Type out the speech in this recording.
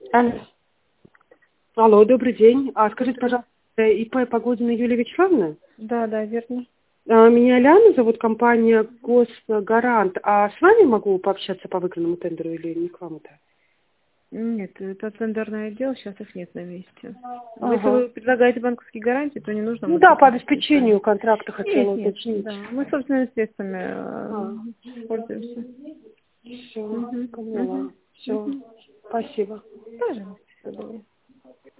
Алло. Алло, добрый день. Скажите, пожалуйста, ИП Погодина Юлия Вячеславовна? Да, верно. Меня Ляна зовут, компания Госгарант. А с вами могу пообщаться по выигранному тендеру или не к вам это? Нет, это тендерное отдел, сейчас их нет на месте. Если Ага. вы предлагаете банковские гарантии, то не нужно Ну будет да, по заходить с обеспечению вами. контракта хотела Нет, уточнить. да. Мы собственными средствами А, пользуемся. все, Угу, поняла. угу, Все, угу. спасибо. Пожалуйста, добрый.